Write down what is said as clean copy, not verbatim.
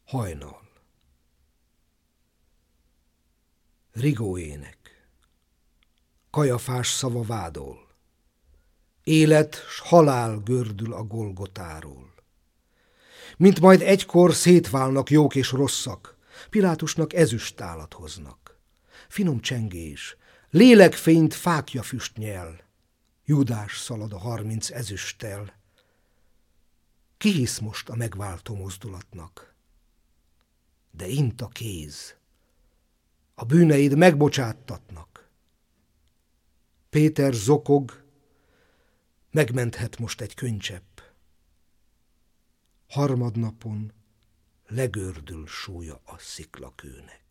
Hajnal. Rigó ének. Kajafás szava vádol. Élet s halál gördül a Golgotáról. Mint majd egykor szétválnak jók és rosszak, Pilátusnak ezüsttálat hoznak. Finom csengés, lélekfényt fákja füst nyel, Júdás szalad a 30 ezüsttel. Ki hisz most a megváltó mozdulatnak? De int a kéz, a bűneid megbocsáttatnak. Péter zokog, megmenthet most egy könycsepp. Harmadnapon legördül súlya a sziklakőnek.